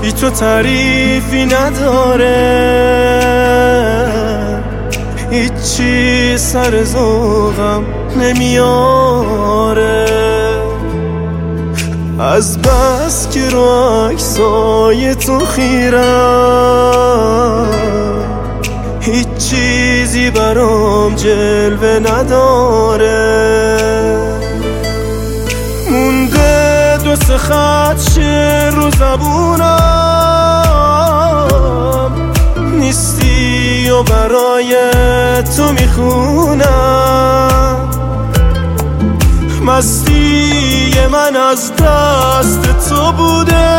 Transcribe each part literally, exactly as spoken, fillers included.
بی تو تعریفی نداره، هیچی سر ذوقم نمیاره. از بس که رو عکسای تو خیرم، هیچ چیزی برام جلوه نداره. مونده دو سه خط شعر رو زبونم، نیستی و برای تو میخونم. مستی من از دست تو بوده،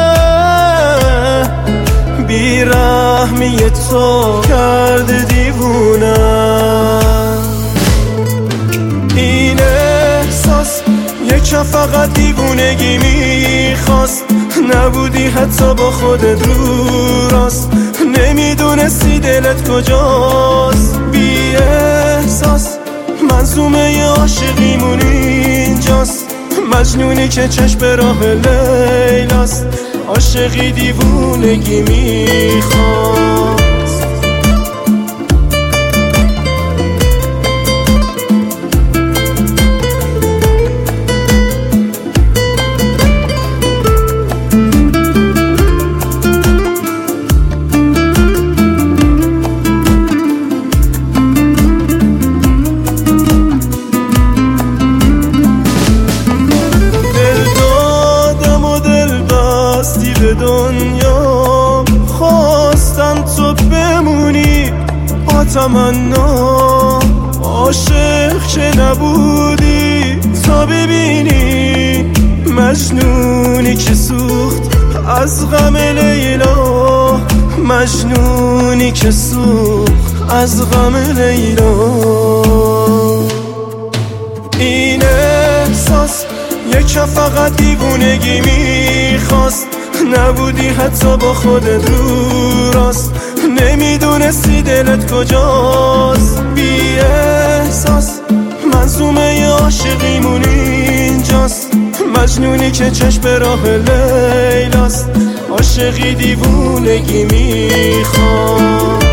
بیرحمی تو کرده دیوونم. این احساس یک فقط دیوونگی میخواست، نبودی حتی با خودت رو راست، نمیدونستی دلت کجاست. بی احساس منظومه عاشقیمون اینجاست، مجنونی که چشم به راه لیلاست، عاشقی دیوونگی میخواست. به دنیا خواستم تو بمونی با تمنا، عاشق که نبودی تا ببینی، مجنونی که سوخت از غم لیلا، مجنونی که سوخت از غم لیلا. این احساس یک فقط دیوونگی میخواست، نبودی حتی با خودت رو راست، نمیدونستی دلت کجاست. بی احساس منظومه عاشقیمون اینجاست، مجنونی که چشم به راه لیلاست، عاشقی دیوونگی میخواد.